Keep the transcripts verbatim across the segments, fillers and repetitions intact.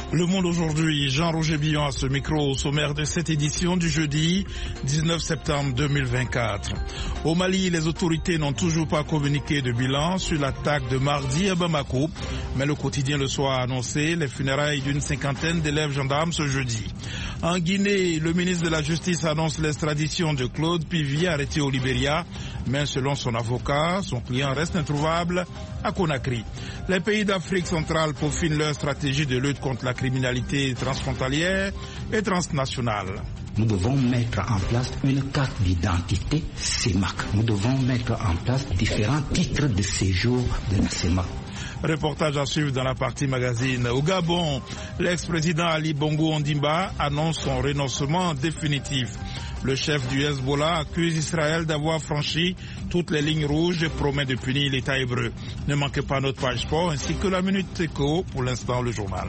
Le Monde aujourd'hui, Jean-Roger Billon à ce micro au sommaire de cette édition du jeudi dix-neuf septembre deux mille vingt-quatre. Au Mali, les autorités n'ont toujours pas communiqué de bilan sur l'attaque de mardi à Bamako, mais le quotidien Le Soir a annoncé les funérailles d'une cinquantaine d'élèves gendarmes ce jeudi. En Guinée, le ministre de la Justice annonce l'extradition de Claude Pivy arrêté au Libéria, mais selon son avocat, son client reste introuvable à Conakry. Les pays d'Afrique centrale peaufinent leur stratégie de lutte contre la criminalité transfrontalière et transnationale. Nous devons mettre en place une carte d'identité C E M A C. Nous devons mettre en place différents titres de séjour de la C E M A C. Reportage à suivre dans la partie magazine. Au Gabon, l'ex-président Ali Bongo Ondimba annonce son renoncement définitif. Le chef du Hezbollah accuse Israël d'avoir franchi toutes les lignes rouges et promet de punir l'État hébreu. Ne manquez pas notre page sport ainsi que la Minute Éco, pour l'instant le journal.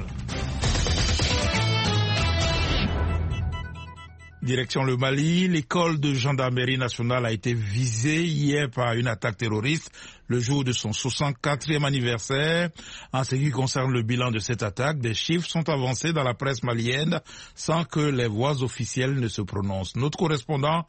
Direction le Mali, l'école de gendarmerie nationale a été visée hier par une attaque terroriste le jour de son soixante-quatrième anniversaire. En ce qui concerne le bilan de cette attaque, des chiffres sont avancés dans la presse malienne sans que les voix officielles ne se prononcent. Notre correspondant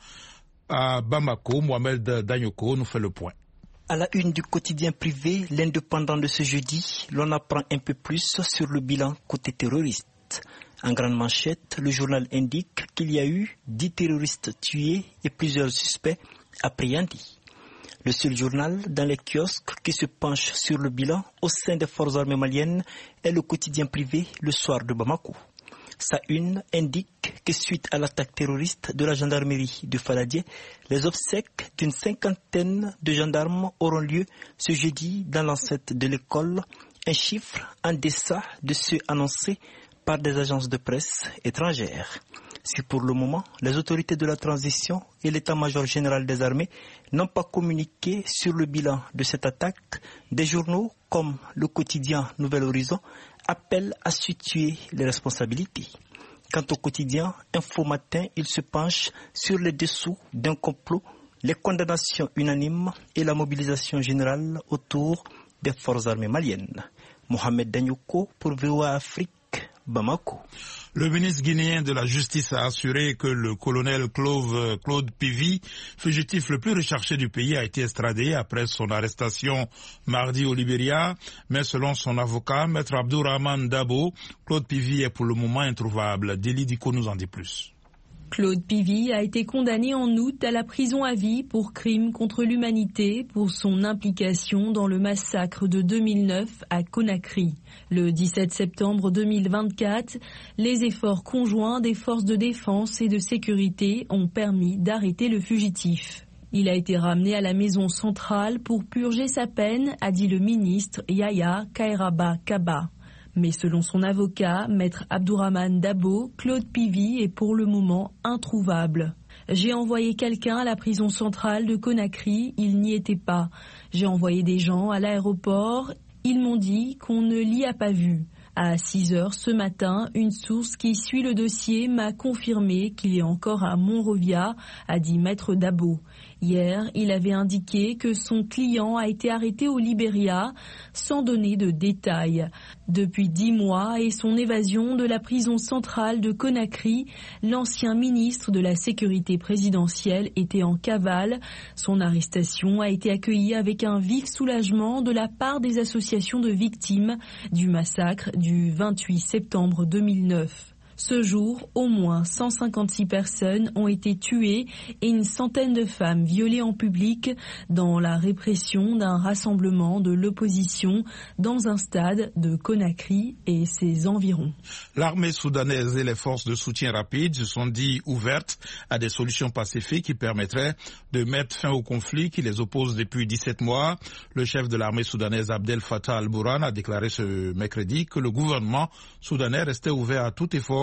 à Bamako, Mohamed Danyoko, nous fait le point. À la une du quotidien privé, l'Indépendant de ce jeudi, l'on apprend un peu plus sur le bilan côté terroriste. En grande manchette, le journal indique qu'il y a eu dix terroristes tués et plusieurs suspects appréhendés. Le seul journal dans les kiosques qui se penche sur le bilan au sein des forces armées maliennes est le quotidien privé Le Soir de Bamako. Sa une indique que suite à l'attaque terroriste de la gendarmerie de Faladier, les obsèques d'une cinquantaine de gendarmes auront lieu ce jeudi dans l'enceinte de l'école, un chiffre en deçà de ceux annoncés par des agences de presse étrangères. Si pour le moment, les autorités de la transition et l'état-major général des armées n'ont pas communiqué sur le bilan de cette attaque, des journaux comme le quotidien Nouvel Horizon appellent à situer les responsabilités. Quant au quotidien Info Matin, il se penche sur les dessous d'un complot, les condamnations unanimes et la mobilisation générale autour des forces armées maliennes. Mohamed Danyoko pour V O A Afrique, Bamako. Le ministre guinéen de la Justice a assuré que le colonel Claude, Claude Pivy, fugitif le plus recherché du pays, a été extradé après son arrestation mardi au Libéria. Mais selon son avocat, Maître Abdourahmane Dabo, Claude Pivy est pour le moment introuvable. Déli Diko nous en dit plus. Claude Pivy a été condamné en août à la prison à vie pour crime contre l'humanité pour son implication dans le massacre de deux mille neuf à Conakry. Le dix-sept septembre deux mille vingt-quatre, les efforts conjoints des forces de défense et de sécurité ont permis d'arrêter le fugitif. Il a été ramené à la maison centrale pour purger sa peine, a dit le ministre Yaya Kairaba Kaba. Mais selon son avocat, Maître Abdourahmane Dabo, Claude Pivy est pour le moment introuvable. J'ai envoyé quelqu'un à la prison centrale de Conakry, il n'y était pas. J'ai envoyé des gens à l'aéroport, ils m'ont dit qu'on ne l'y a pas vu. À six heures ce matin, une source qui suit le dossier m'a confirmé qu'il est encore à Monrovia, a dit Maître Dabo. Hier, il avait indiqué que son client a été arrêté au Libéria sans donner de détails. Depuis dix mois et son évasion de la prison centrale de Conakry, l'ancien ministre de la Sécurité présidentielle était en cavale. Son arrestation a été accueillie avec un vif soulagement de la part des associations de victimes du massacre du vingt-huit septembre deux mille neuf. Ce jour, au moins cent cinquante-six personnes ont été tuées et une centaine de femmes violées en public dans la répression d'un rassemblement de l'opposition dans un stade de Conakry et ses environs. L'armée soudanaise et les forces de soutien rapide se sont dit ouvertes à des solutions pacifiques qui permettraient de mettre fin au conflit qui les oppose depuis dix-sept mois. Le chef de l'armée soudanaise Abdel Fattah al-Burhan a déclaré ce mercredi que le gouvernement soudanais restait ouvert à tout effort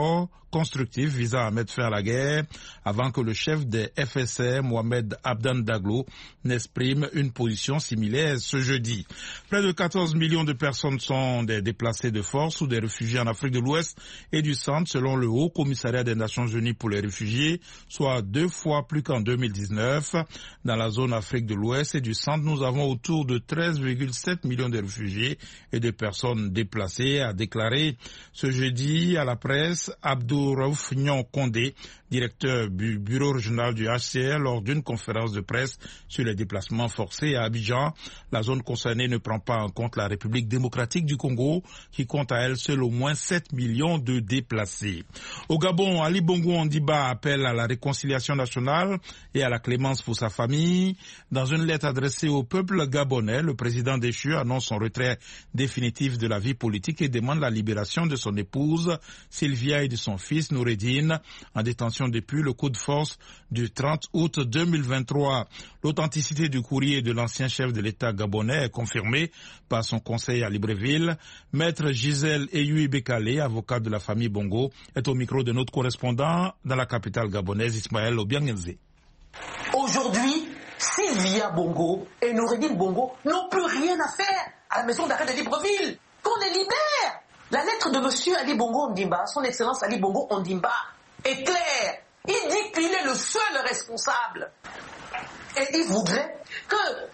accord constructif visant à mettre fin à la guerre avant que le chef des F S R, Mohamed Abdan Daglo, n'exprime une position similaire ce jeudi. Près de quatorze millions de personnes sont des déplacés de force ou des réfugiés en Afrique de l'Ouest et du Centre selon le Haut Commissariat des Nations Unies pour les réfugiés, soit deux fois plus qu'en deux mille dix-neuf. Dans la zone Afrique de l'Ouest et du Centre, nous avons autour de treize virgule sept millions de réfugiés et de personnes déplacées, a déclaré ce jeudi à la presse Abdou Raouf Nyon Condé, directeur du bureau régional du H C R, lors d'une conférence de presse sur les déplacements forcés à Abidjan. La zone concernée ne prend pas en compte la République démocratique du Congo, qui compte à elle seule au moins sept millions de déplacés. Au Gabon, Ali Bongo Ondimba appelle à la réconciliation nationale et à la clémence pour sa famille. Dans une lettre adressée au peuple gabonais, le président déchu annonce son retrait définitif de la vie politique et demande la libération de son épouse Sylvia et de son fils Noureddine, en détention depuis le coup de force du trente août deux mille vingt-trois. L'authenticité du courrier de l'ancien chef de l'État gabonais est confirmée par son conseil à Libreville. Maître Gisèle Eyui Bekale, avocat de la famille Bongo, est au micro de notre correspondant dans la capitale gabonaise, Ismaël Obiangenzé. Aujourd'hui, Sylvia Bongo et Noureddine Bongo n'ont plus rien à faire à la maison d'arrêt de Libreville. Qu'on les libère! La lettre de monsieur Ali Bongo Ondimba, son excellence Ali Bongo Ondimba, est claire. Il dit qu'il est le seul responsable. Et il voudrait que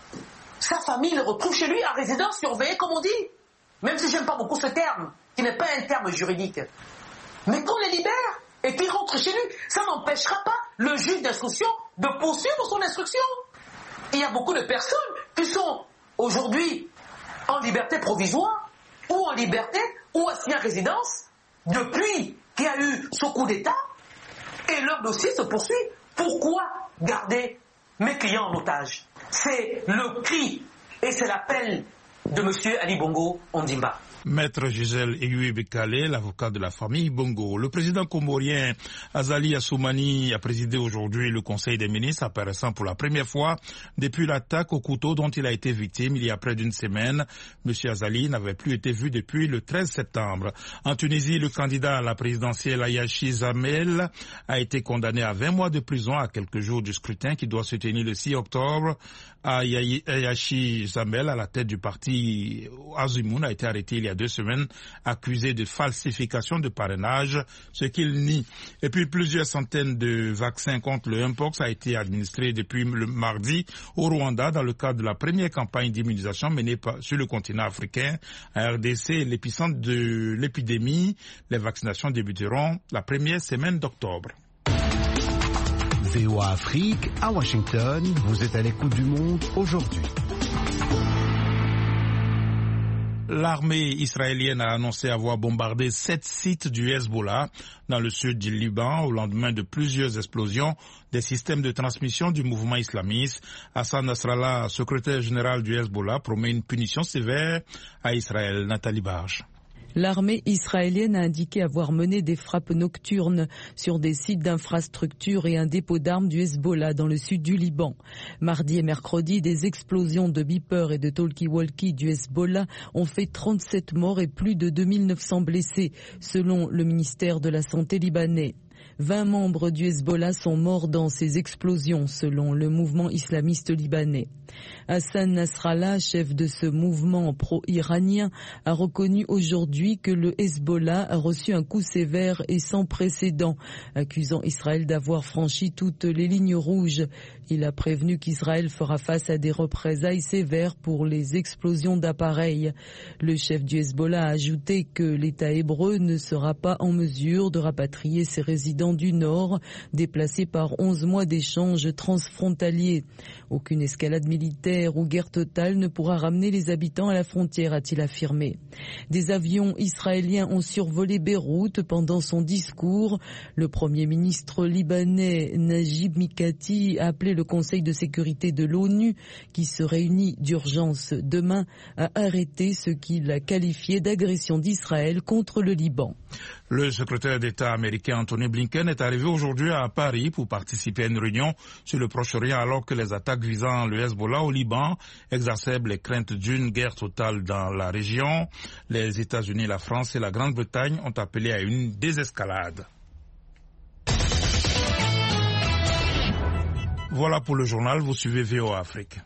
sa famille le retrouve chez lui en résidence surveillée, comme on dit. Même si j'aime pas beaucoup ce terme, qui n'est pas un terme juridique. Mais qu'on les libère et qu'ils rentrent chez lui, ça n'empêchera pas le juge d'instruction de poursuivre son instruction. Il y a beaucoup de personnes qui sont aujourd'hui en liberté provisoire ou en liberté ou assignées à résidence depuis qu'il y a eu ce coup d'État et leur dossier se poursuit. Pourquoi garder mes clients en otage? C'est le cri et c'est l'appel de monsieur Ali Bongo Ondimba. Maître Gisèle Eyui Bekale, l'avocat de la famille Bongo. Le président comorien Azali Assoumani a présidé aujourd'hui le Conseil des ministres, apparaissant pour la première fois depuis l'attaque au couteau dont il a été victime il y a près d'une semaine. Monsieur Azali n'avait plus été vu depuis le treize septembre. En Tunisie, le candidat à la présidentielle Ayachi Zamel a été condamné à vingt mois de prison à quelques jours du scrutin qui doit se tenir le six octobre. Ayachi Zamel, à la tête du parti Azumoun, a été arrêté il y a deux semaines, accusé de falsification de parrainage, ce qu'il nie. Et puis plusieurs centaines de vaccins contre le Mpox a été administré depuis le mardi au Rwanda dans le cadre de la première campagne d'immunisation menée sur le continent africain. À R D C, l'épicentre de l'épidémie, les vaccinations débuteront la première semaine d'octobre. V O A Afrique, à Washington, vous êtes à l'écoute du monde aujourd'hui. L'armée israélienne a annoncé avoir bombardé sept sites du Hezbollah dans le sud du Liban au lendemain de plusieurs explosions des systèmes de transmission du mouvement islamiste. Hassan Nasrallah, secrétaire général du Hezbollah, promet une punition sévère à Israël. Nathalie Barge. L'armée israélienne a indiqué avoir mené des frappes nocturnes sur des sites d'infrastructures et un dépôt d'armes du Hezbollah dans le sud du Liban. Mardi et mercredi, des explosions de beepers et de talkie-walkie du Hezbollah ont fait trente-sept morts et plus de deux mille neuf cents blessés, selon le ministère de la Santé libanais. vingt membres du Hezbollah sont morts dans ces explosions, selon le mouvement islamiste libanais. Hassan Nasrallah, chef de ce mouvement pro-iranien, a reconnu aujourd'hui que le Hezbollah a reçu un coup sévère et sans précédent, accusant Israël d'avoir franchi toutes les lignes rouges. Il a prévenu qu'Israël fera face à des représailles sévères pour les explosions d'appareils. Le chef du Hezbollah a ajouté que l'État hébreu ne sera pas en mesure de rapatrier ses résidents du Nord, déplacés par onze mois d'échanges transfrontaliers. Aucune escalade militaire ou guerre totale ne pourra ramener les habitants à la frontière, a-t-il affirmé. Des avions israéliens ont survolé Beyrouth pendant son discours. Le premier ministre libanais Najib Mikati a appelé le Conseil de sécurité de l'ONU, qui se réunit d'urgence demain, a arrêté ce qu'il a qualifié d'agression d'Israël contre le Liban. Le secrétaire d'État américain Anthony Blinken est arrivé aujourd'hui à Paris pour participer à une réunion sur le Proche-Orient alors que les attaques visant le Hezbollah au Liban exacerbent les craintes d'une guerre totale dans la région. Les États-Unis, la France et la Grande-Bretagne ont appelé à une désescalade. Voilà pour le journal, vous suivez V O A Afrique.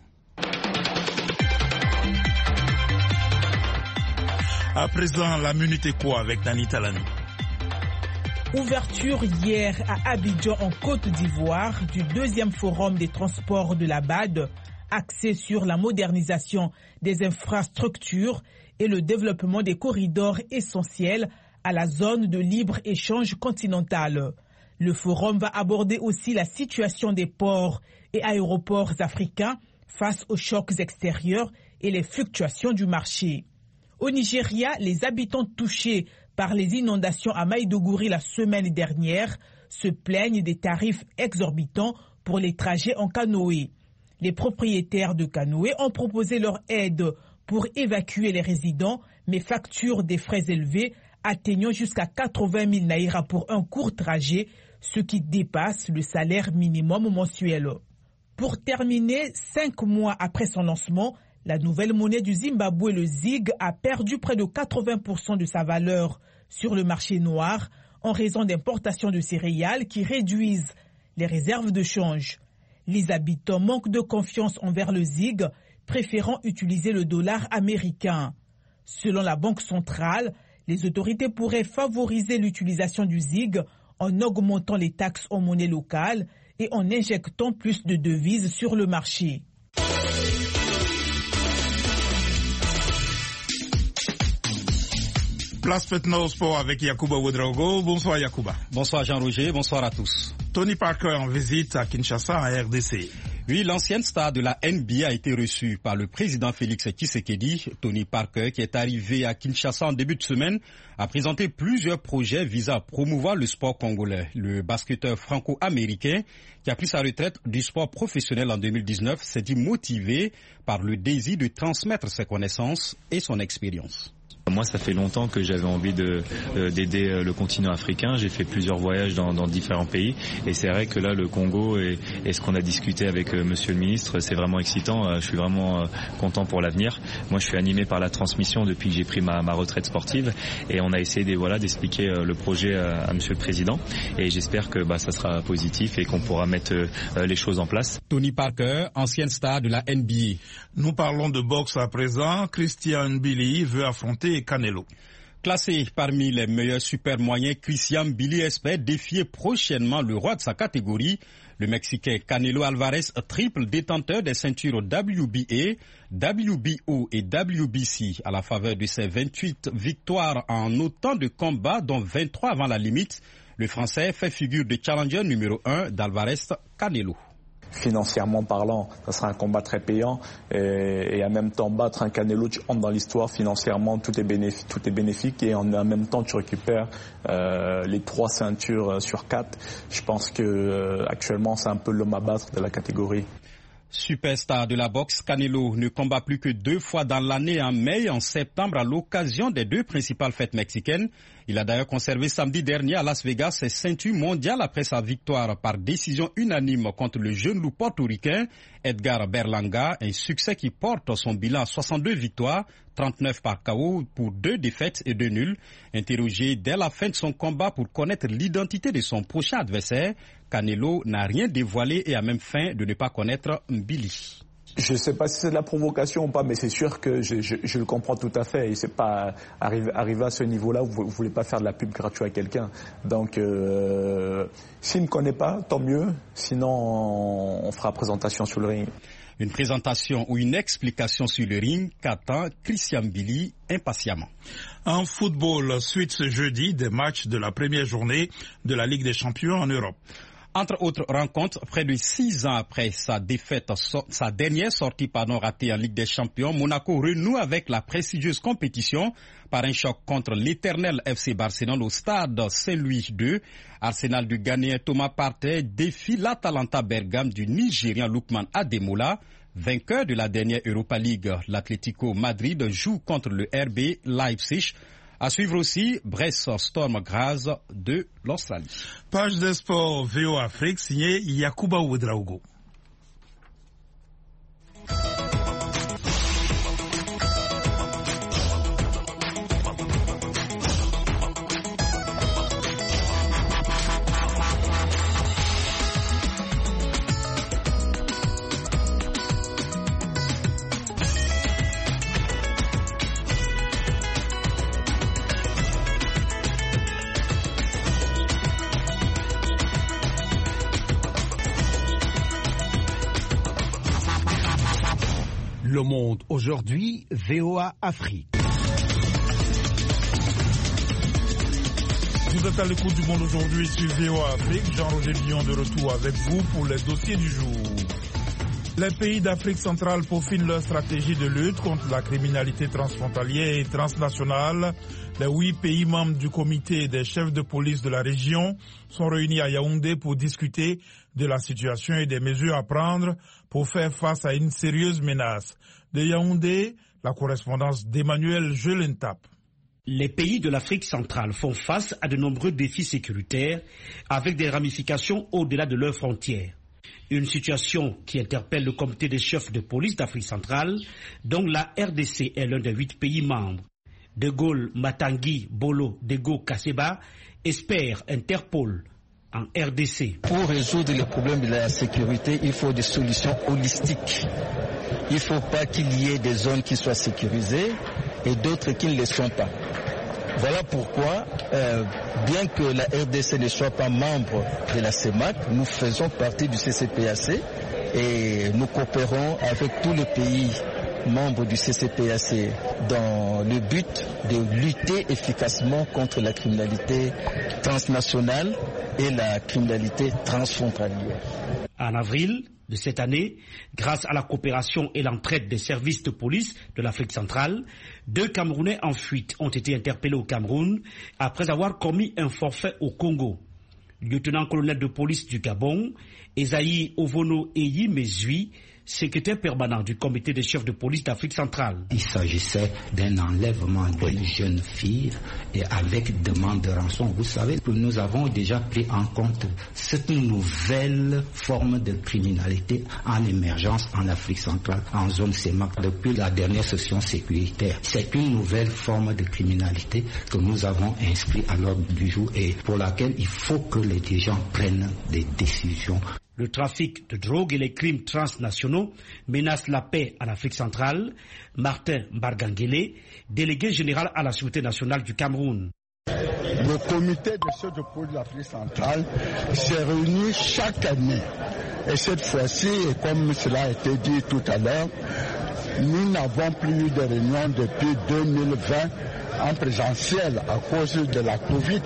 À présent, la Minute Éco avec Nani Talani. Ouverture hier à Abidjan en Côte d'Ivoire du deuxième forum des transports de la B A D, axé sur la modernisation des infrastructures et le développement des corridors essentiels à la zone de libre-échange continentale. Le forum va aborder aussi la situation des ports et aéroports africains face aux chocs extérieurs et les fluctuations du marché. Au Nigeria, les habitants touchés par les inondations à Maïdougouri la semaine dernière se plaignent des tarifs exorbitants pour les trajets en canoë. Les propriétaires de canoës ont proposé leur aide pour évacuer les résidents, mais facturent des frais élevés atteignant jusqu'à quatre-vingt mille naïras pour un court trajet, ce qui dépasse le salaire minimum mensuel. Pour terminer, cinq mois après son lancement, la nouvelle monnaie du Zimbabwe, le Z I G, a perdu près de quatre-vingts pour cent de sa valeur sur le marché noir en raison d'importations de céréales qui réduisent les réserves de change. Les habitants manquent de confiance envers le Z I G, préférant utiliser le dollar américain. Selon la Banque centrale, les autorités pourraient favoriser l'utilisation du Z I G en augmentant les taxes en monnaie locale et en injectant plus de devises sur le marché. Place maintenant au sport avec Yacouba Ouedraogo. Bonsoir Yacouba. Bonsoir Jean-Roger, bonsoir à tous. Tony Parker en visite à Kinshasa en R D C. Oui, l'ancienne star de la N B A a été reçue par le président Félix Tshisekedi. Tony Parker, qui est arrivé à Kinshasa en début de semaine, a présenté plusieurs projets visant à promouvoir le sport congolais. Le basketteur franco-américain, qui a pris sa retraite du sport professionnel en deux mille dix-neuf, s'est dit motivé par le désir de transmettre ses connaissances et son expérience. Moi, ça fait longtemps que j'avais envie de, euh, d'aider le continent africain. J'ai fait plusieurs voyages dans, dans différents pays. Et c'est vrai que là, le Congo et, et ce qu'on a discuté avec euh, monsieur le ministre, c'est vraiment excitant. Euh, je suis vraiment euh, content pour l'avenir. Moi, je suis animé par la transmission depuis que j'ai pris ma, ma retraite sportive. Et on a essayé de, voilà, d'expliquer euh, le projet à, à monsieur le président. Et j'espère que bah, ça sera positif et qu'on pourra mettre euh, les choses en place. Tony Parker, ancienne star de la N B A. Nous parlons de boxe à présent. Christian Billy veut affronter Canelo. Classé parmi les meilleurs super moyens, Christian Billy espère défier prochainement le roi de sa catégorie, le Mexicain Canelo Alvarez, triple détenteur des ceintures W B A, W B O et W B C à la faveur de ses vingt-huit victoires en autant de combats, dont vingt-trois avant la limite. Le Français fait figure de challenger numéro un d'Alvarez Canelo. Financièrement parlant, ça sera un combat très payant et, et en même temps battre un Canelo, tu entres dans l'histoire financièrement, tout est bénéfique, tout est bénéfique et en, en même temps tu récupères euh, les trois ceintures sur quatre. Je pense que euh, actuellement c'est un peu l'homme à battre de la catégorie. Superstar de la boxe, Canelo ne combat plus que deux fois dans l'année, en mai et en septembre, à l'occasion des deux principales fêtes mexicaines. Il a d'ailleurs conservé samedi dernier à Las Vegas ses ceintures mondiales après sa victoire par décision unanime contre le jeune loup portoricain Edgar Berlanga, un succès qui porte son bilan à soixante-deux victoires, trente-neuf par K O pour deux défaites et deux nuls. Interrogé dès la fin de son combat pour connaître l'identité de son prochain adversaire, Canelo n'a rien dévoilé et a même feint de ne pas connaître Billy. Je ne sais pas si c'est de la provocation ou pas, mais c'est sûr que je, je, je le comprends tout à fait. Et c'est pas arriver, arriver à ce niveau-là, vous ne voulez pas faire de la pub gratuite à quelqu'un. Donc, euh, s'il ne me connaît pas, tant mieux. Sinon, on, on fera présentation sur le ring. Une présentation ou une explication sur le ring qu'attend Christian Billy impatiemment. En football, suite ce jeudi des matchs de la première journée de la Ligue des Champions en Europe. Entre autres rencontres, près de six ans après sa défaite, sa dernière sortie pardon, ratée en Ligue des Champions, Monaco renoue avec la prestigieuse compétition par un choc contre l'éternel F C Barcelone au stade Saint-Louis deux. Arsenal du Ghanéen Thomas Partey défie l'Atalanta Bergame du Nigérian Lookman Ademola. Vainqueur de la dernière Europa League, l'Atlético Madrid joue contre le R B Leipzig. À suivre aussi, Brest Storm Graz de l'Australie. Page des sports V O Afrique, signé Yakuba Ouedraogo. Le Monde aujourd'hui, V O A Afrique. Vous êtes à l'écoute du Monde aujourd'hui sur V O A Afrique. Jean-Roger Billon de retour avec vous pour les dossiers du jour. Les pays d'Afrique centrale peaufinent leur stratégie de lutte contre la criminalité transfrontalière et transnationale. Les huit pays membres du comité des chefs de police de la région sont réunis à Yaoundé pour discuter de la situation et des mesures à prendre pour faire face à une sérieuse menace. De Yaoundé, la correspondance d'Emmanuel Jelentap. Les pays de l'Afrique centrale font face à de nombreux défis sécuritaires avec des ramifications au-delà de leurs frontières. Une situation qui interpelle le comité des chefs de police d'Afrique centrale, dont la R D C est l'un des huit pays membres. De Gaulle, Matangui, Bolo, Dego, Kaseba espèrent Interpol en R D C. Pour résoudre les problèmes de la sécurité, il faut des solutions holistiques. Il ne faut pas qu'il y ait des zones qui soient sécurisées et d'autres qui ne le sont pas. Voilà pourquoi, euh, bien que la R D C ne soit pas membre de la CEMAC, nous faisons partie du C C P A C et nous coopérons avec tous les pays membres du C C P A C dans le but de lutter efficacement contre la criminalité transnationale et la criminalité transfrontalière. En avril de cette année, grâce à la coopération et l'entraide des services de police de l'Afrique centrale, deux Camerounais en fuite ont été interpellés au Cameroun après avoir commis un forfait au Congo. Lieutenant-colonel de police du Gabon, Esaïe Ovono Eyi Mezui, secrétaire permanent du comité des chefs de police d'Afrique centrale. Il s'agissait d'un enlèvement d'une jeune fille et avec demande de rançon. Vous savez que nous avons déjà pris en compte cette nouvelle forme de criminalité en émergence en Afrique centrale, en zone CEMAC, depuis la dernière session sécuritaire. C'est une nouvelle forme de criminalité que nous avons inscrite à l'ordre du jour et pour laquelle il faut que les dirigeants prennent des décisions. Le trafic de drogue et les crimes transnationaux menacent la paix en Afrique centrale. Martin Bargangele, délégué général à la Sûreté nationale du Cameroun. Le comité de chefs de police de l'Afrique centrale s'est réuni chaque année. Et cette fois-ci, comme cela a été dit tout à l'heure, nous n'avons plus eu de réunion depuis deux mille vingt en présentiel à cause de la covid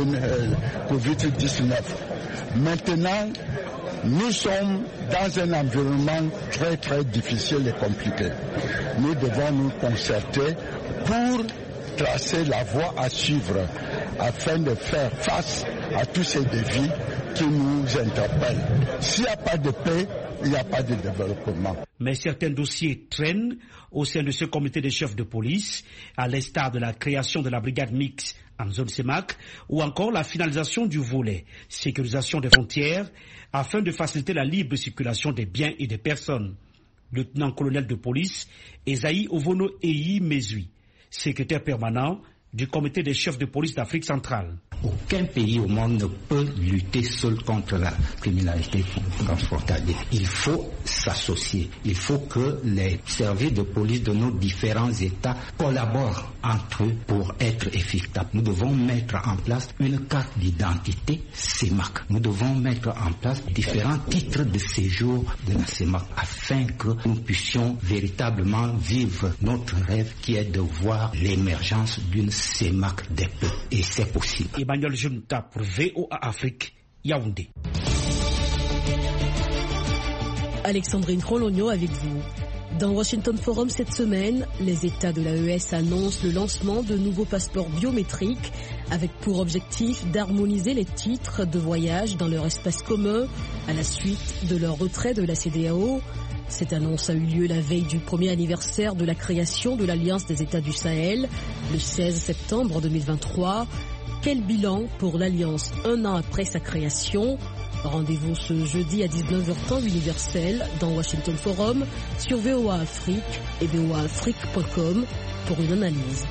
dix-neuf. Maintenant, nous sommes dans un environnement très très difficile et compliqué. Nous devons nous concerter pour tracer la voie à suivre afin de faire face à tous ces défis qui nous interpellent. S'il n'y a pas de paix, il n'y a pas de développement. Mais certains dossiers traînent au sein de ce comité des chefs de police, à l'instar de la création de la brigade mixte en zone CEMAC, ou encore la finalisation du volet sécurisation des frontières, afin de faciliter la libre circulation des biens et des personnes. Lieutenant-colonel de police, Esaïe Ovono Eyi Mezui, secrétaire permanent du comité des chefs de police d'Afrique centrale. Aucun pays au monde ne peut lutter seul contre la criminalité transfrontalière. Il faut s'associer. Il faut que les services de police de nos différents États collaborent entre eux pour être efficaces. Nous devons mettre en place une carte d'identité CEMAC. Nous devons mettre en place différents titres de séjour de la CEMAC afin que nous puissions véritablement vivre notre rêve qui est de voir l'émergence d'une CEMAC des peuples. Et c'est possible. Emmanuel Junta pour V O A Afrique, Yaoundé. Alexandrine Rologno avec vous. Dans Washington Forum cette semaine, les États de l'A E S annoncent le lancement de nouveaux passeports biométriques avec pour objectif d'harmoniser les titres de voyage dans leur espace commun à la suite de leur retrait de la C E D A O. Cette annonce a eu lieu la veille du premier anniversaire de la création de l'Alliance des États du Sahel, le seize septembre deux mille vingt-trois. Quel bilan pour l'Alliance un an après sa création? Rendez-vous ce jeudi à dix-neuf heures temps universel dans Washington Forum sur V O A Afrique et V O A Afrique point com pour une analyse.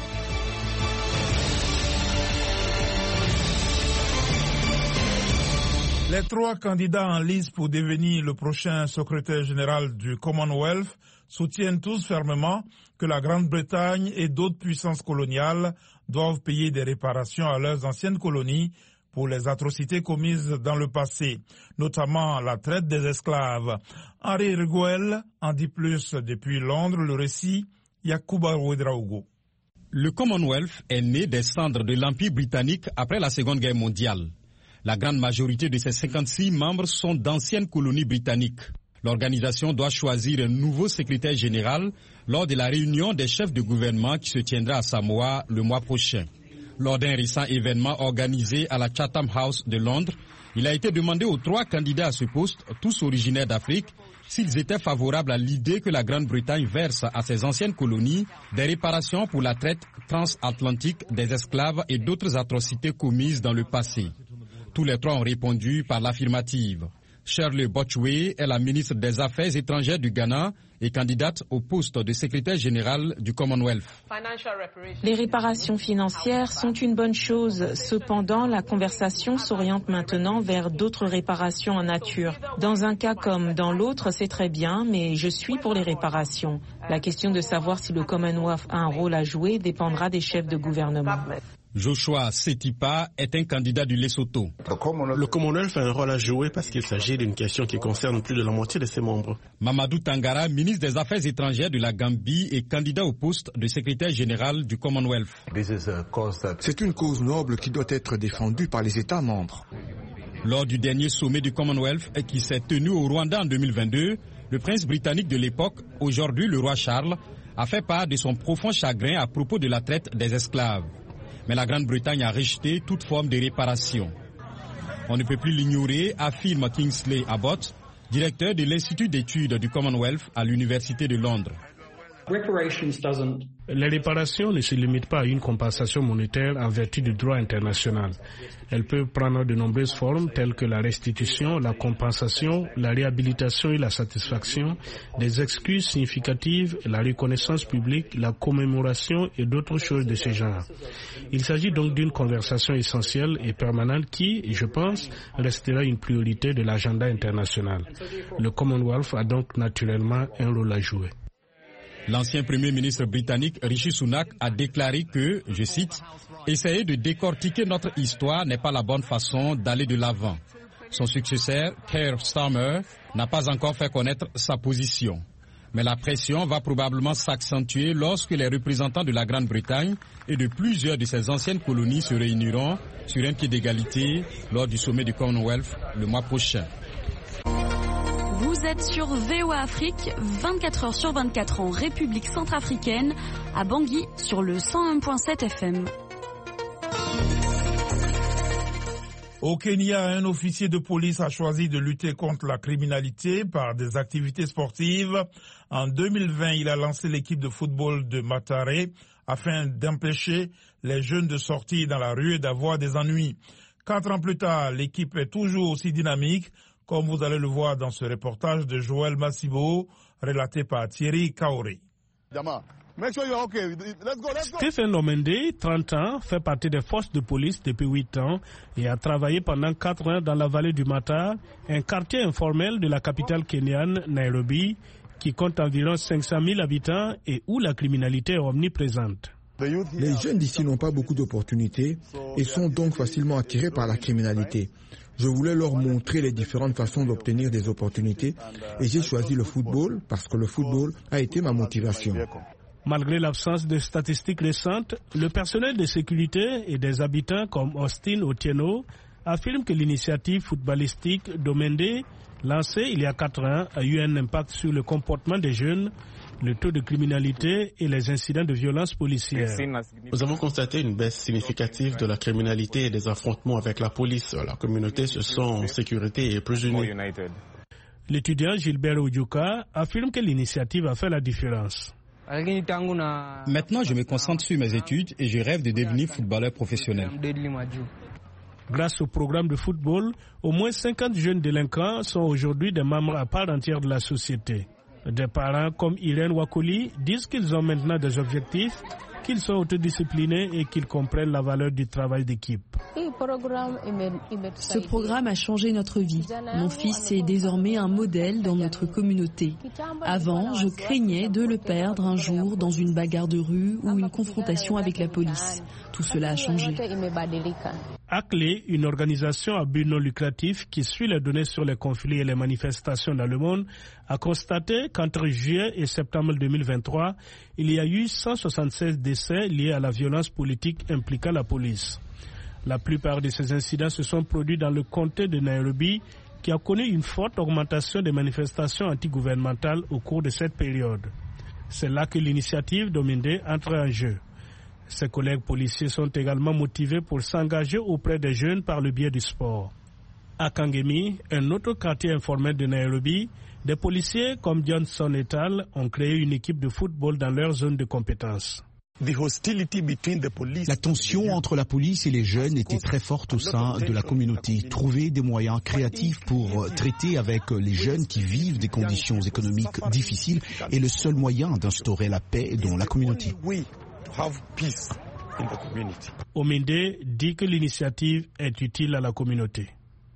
Les trois candidats en lice pour devenir le prochain secrétaire général du Commonwealth soutiennent tous fermement que la Grande-Bretagne et d'autres puissances coloniales doivent payer des réparations à leurs anciennes colonies pour les atrocités commises dans le passé, notamment la traite des esclaves. Henri Riguel en dit plus depuis Londres, le récit Yacouba Ouedraogo. Le Commonwealth est né des cendres de l'Empire britannique après la Seconde Guerre mondiale. La grande majorité de ses cinquante-six membres sont d'anciennes colonies britanniques. L'organisation doit choisir un nouveau secrétaire général lors de la réunion des chefs de gouvernement qui se tiendra à Samoa le mois prochain. Lors d'un récent événement organisé à la Chatham House de Londres, il a été demandé aux trois candidats à ce poste, tous originaires d'Afrique, s'ils étaient favorables à l'idée que la Grande-Bretagne verse à ses anciennes colonies des réparations pour la traite transatlantique des esclaves et d'autres atrocités commises dans le passé. Tous les trois ont répondu par l'affirmative. Shirley Botchway est la ministre des Affaires étrangères du Ghana et candidate au poste de secrétaire général du Commonwealth. Les réparations financières sont une bonne chose. Cependant, la conversation s'oriente maintenant vers d'autres réparations en nature. Dans un cas comme dans l'autre, c'est très bien, mais je suis pour les réparations. La question de savoir si le Commonwealth a un rôle à jouer dépendra des chefs de gouvernement. Joshua Setipa est un candidat du Lesotho. Le Commonwealth a un rôle à jouer parce qu'il s'agit d'une question qui concerne plus de la moitié de ses membres. Mamadou Tangara, ministre des Affaires étrangères de la Gambie et candidat au poste de secrétaire général du Commonwealth. C'est une cause noble qui doit être défendue par les États membres. Lors du dernier sommet du Commonwealth qui s'est tenu au Rwanda en deux mille vingt-deux, le prince britannique de l'époque, aujourd'hui le roi Charles, a fait part de son profond chagrin à propos de la traite des esclaves. Mais la Grande-Bretagne a rejeté toute forme de réparation. On ne peut plus l'ignorer, affirme Kingsley Abbott, directeur de l'Institut d'études du Commonwealth à l'Université de Londres. Les réparations ne se limitent pas à une compensation monétaire en vertu du droit international. Elles peuvent prendre de nombreuses formes telles que la restitution, la compensation, la réhabilitation et la satisfaction, des excuses significatives, la reconnaissance publique, la commémoration et d'autres choses de ce genre. Il s'agit donc d'une conversation essentielle et permanente qui, je pense, restera une priorité de l'agenda international. Le Commonwealth a donc naturellement un rôle à jouer. L'ancien Premier ministre britannique Rishi Sunak a déclaré que, je cite, « Essayer de décortiquer notre histoire n'est pas la bonne façon d'aller de l'avant ». Son successeur, Keir Starmer, n'a pas encore fait connaître sa position. Mais la pression va probablement s'accentuer lorsque les représentants de la Grande-Bretagne et de plusieurs de ses anciennes colonies se réuniront sur un pied d'égalité lors du sommet du Commonwealth le mois prochain. Vous êtes sur V O A Afrique, vingt-quatre heures sur vingt-quatre en République centrafricaine, à Bangui sur le cent un virgule sept F M. Au Kenya, un officier de police a choisi de lutter contre la criminalité par des activités sportives. En deux mille vingt, il a lancé l'équipe de football de Mathare afin d'empêcher les jeunes de sortir dans la rue et d'avoir des ennuis. Quatre ans plus tard, l'équipe est toujours aussi dynamique, comme vous allez le voir dans ce reportage de Joël Massibo, relaté par Thierry Kaoré. Stephen Omende, trente ans, fait partie des forces de police depuis huit ans et a travaillé pendant quatre ans dans la vallée du Mata, un quartier informel de la capitale kenyane, Nairobi, qui compte environ cinq cent mille habitants et où la criminalité est omniprésente. Les jeunes d'ici n'ont pas beaucoup d'opportunités et sont donc facilement attirés par la criminalité. Je voulais leur montrer les différentes façons d'obtenir des opportunités et j'ai choisi le football parce que le football a été ma motivation. Malgré l'absence de statistiques récentes, le personnel de sécurité et des habitants comme Austin Otieno affirme que l'initiative footballistique Domende, lancée il y a quatre ans, a eu un impact sur le comportement des jeunes, le taux de criminalité et les incidents de violence policière. Nous avons constaté une baisse significative de la criminalité et des affrontements avec la police. La communauté se sent en sécurité et plus unie. L'étudiant Gilbert Oudjouka affirme que l'initiative a fait la différence. Maintenant, je me concentre sur mes études et je rêve de devenir footballeur professionnel. Grâce au programme de football, au moins cinquante jeunes délinquants sont aujourd'hui des membres à part entière de la société. Des parents comme Irène Wakoli disent qu'ils ont maintenant des objectifs, qu'ils sont autodisciplinés et qu'ils comprennent la valeur du travail d'équipe. Ce programme a changé notre vie. Mon fils est désormais un modèle dans notre communauté. Avant, je craignais de le perdre un jour dans une bagarre de rue ou une confrontation avec la police. Tout cela a changé. A C L E, une organisation à but non lucratif qui suit les données sur les conflits et les manifestations dans le monde, a constaté qu'entre juillet et septembre deux mille vingt-trois, il y a eu cent soixante-seize décès liés à la violence politique impliquant la police. La plupart de ces incidents se sont produits dans le comté de Nairobi, qui a connu une forte augmentation des manifestations antigouvernementales au cours de cette période. C'est là que l'initiative Domende entre en jeu. Ses collègues policiers sont également motivés pour s'engager auprès des jeunes par le biais du sport. À Kangemi, un autre quartier informel de Nairobi, des policiers comme Johnson et al. Ont créé une équipe de football dans leur zone de compétence. La tension entre la police et les jeunes était très forte au sein de la communauté. Trouver des moyens créatifs pour traiter avec les jeunes qui vivent des conditions économiques difficiles est le seul moyen d'instaurer la paix dans la communauté. Ominde dit que l'initiative est utile à la communauté.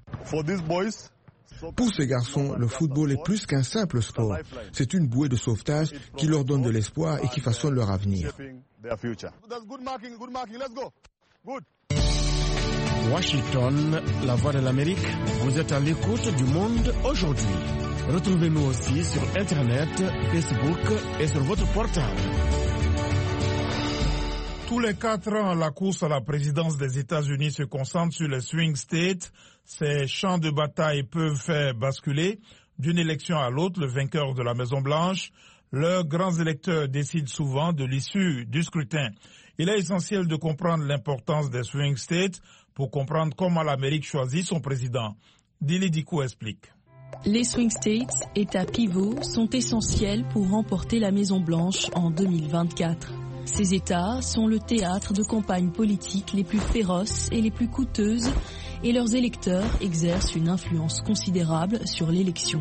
Pour ces garçons, le football est plus qu'un simple sport. C'est une bouée de sauvetage qui leur donne de l'espoir et qui façonne leur avenir. Washington, la voix de l'Amérique, vous êtes à l'écoute du monde aujourd'hui. Retrouvez-nous aussi sur Internet, Facebook et sur votre portable. Tous les quatre ans, la course à la présidence des États-Unis se concentre sur les swing states. Ces champs de bataille peuvent faire basculer d'une élection à l'autre le vainqueur de la Maison-Blanche. Leurs grands électeurs décident souvent de l'issue du scrutin. Il est essentiel de comprendre l'importance des swing states pour comprendre comment l'Amérique choisit son président. Dili Dikou explique. Les swing states, États pivots, sont essentiels pour remporter la Maison-Blanche en deux mille vingt-quatre. Ces États sont le théâtre de campagnes politiques les plus féroces et les plus coûteuses, et leurs électeurs exercent une influence considérable sur l'élection.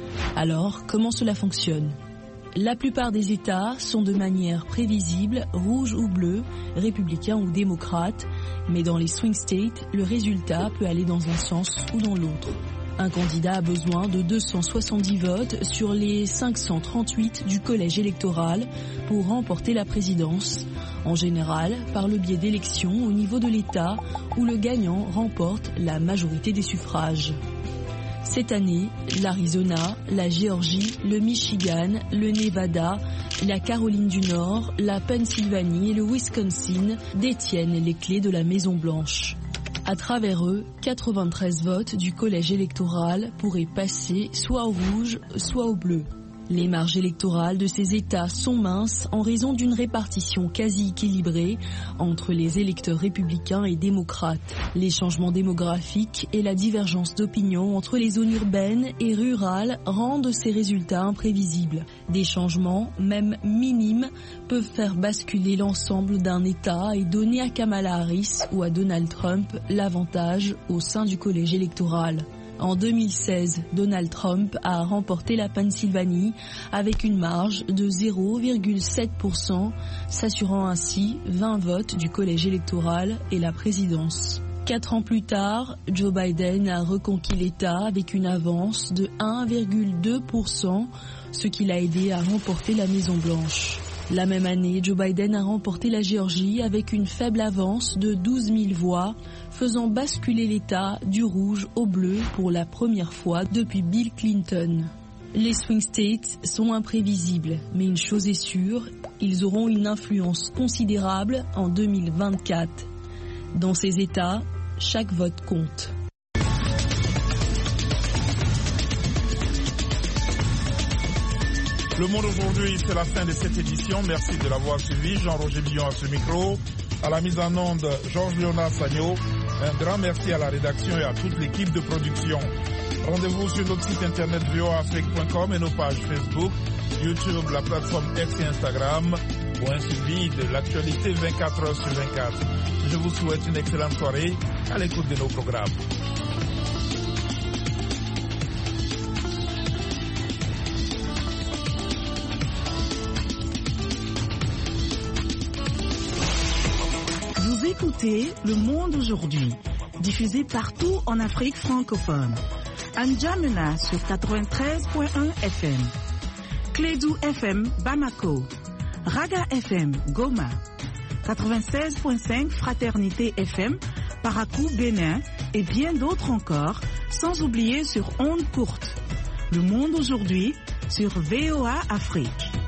Alors, comment cela fonctionne ? La plupart des États sont de manière prévisible, rouge ou bleu, républicains ou démocrates, mais dans les swing states, le résultat peut aller dans un sens ou dans l'autre. Un candidat a besoin de deux cent soixante-dix votes sur les cinq cent trente-huit du collège électoral pour remporter la présidence, en général par le biais d'élections au niveau de l'État où le gagnant remporte la majorité des suffrages. Cette année, l'Arizona, la Géorgie, le Michigan, le Nevada, la Caroline du Nord, la Pennsylvanie et le Wisconsin détiennent les clés de la Maison-Blanche. À travers eux, quatre-vingt-treize votes du collège électoral pourraient passer soit au rouge, soit au bleu. Les marges électorales de ces États sont minces en raison d'une répartition quasi équilibrée entre les électeurs républicains et démocrates. Les changements démographiques et la divergence d'opinion entre les zones urbaines et rurales rendent ces résultats imprévisibles. Des changements, même minimes, peuvent faire basculer l'ensemble d'un État et donner à Kamala Harris ou à Donald Trump l'avantage au sein du collège électoral. En deux mille seize, Donald Trump a remporté la Pennsylvanie avec une marge de zéro virgule sept pour cent, s'assurant ainsi vingt votes du collège électoral et la présidence. Quatre ans plus tard, Joe Biden a reconquis l'État avec une avance de un virgule deux pour cent, ce qui l'a aidé à remporter la Maison-Blanche. La même année, Joe Biden a remporté la Géorgie avec une faible avance de douze mille voix, faisant basculer l'État du rouge au bleu pour la première fois depuis Bill Clinton. Les swing states sont imprévisibles, mais une chose est sûre, ils auront une influence considérable en deux mille vingt-quatre. Dans ces États, chaque vote compte. Le Monde aujourd'hui, c'est la fin de cette édition. Merci de l'avoir suivi. Jean-Roger Billon à ce micro. À la mise en onde, Georges Léonard Sagno. Un grand merci à la rédaction et à toute l'équipe de production. Rendez-vous sur notre site internet v o a afrique point com et nos pages Facebook, YouTube, la plateforme X et Instagram pour un suivi de l'actualité vingt-quatre heures sur vingt-quatre. Je vous souhaite une excellente soirée à l'écoute de nos programmes. Vous écoutez Le Monde aujourd'hui, diffusé partout en Afrique francophone. N'Djamena sur quatre-vingt-treize point un F M, Clédou F M Bamako, Raga F M Goma, quatre-vingt-seize point cinq Fraternité F M Parakou Bénin et bien d'autres encore, sans oublier sur ondes courtes. Le Monde aujourd'hui sur V O A Afrique.